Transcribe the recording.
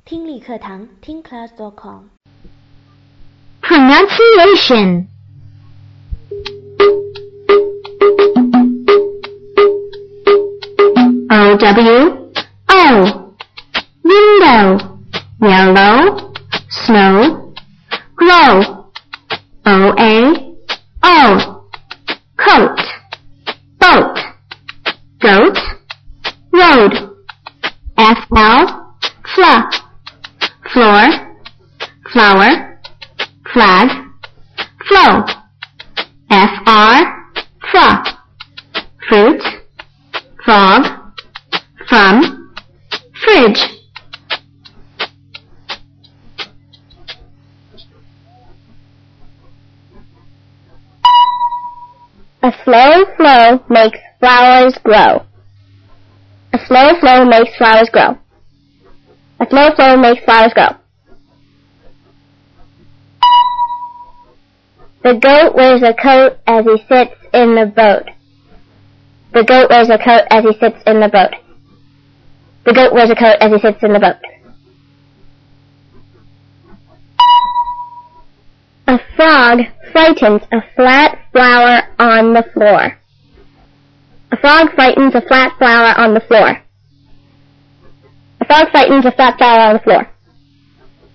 听力课堂听 class.com Pronunciation O-W-O Window Yellow Snow Grow O-A-O Coat Boat Goat Road F-L Fluff Floor Flower Flag Flow F-R Frock Fruit Frog From Fridge A slow flow makes flowers grow. A slow flow makes flowers grow. A slow flow makes flowers grow. The goat wears a coat as he sits in the boat. The goat wears a coat as he sits in the boat. The goat wears a coat as he sits in the boat. A frog frightens a flat flower on the floor. A frog frightens a flat flower on the floor. A frog frightens a flat flower on the floor.